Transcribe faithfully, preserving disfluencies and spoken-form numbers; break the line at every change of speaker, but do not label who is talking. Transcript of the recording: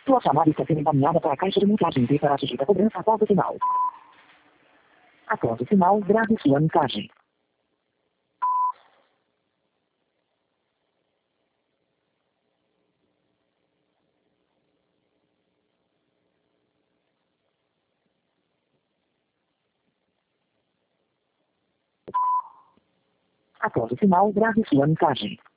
Sua chamada está sendo encaminhada para a caixa de mensagem e será sujeita a cobrança após o sinal. Após o sinal, grave sua mensagem. Após o sinal, grave sua mensagem.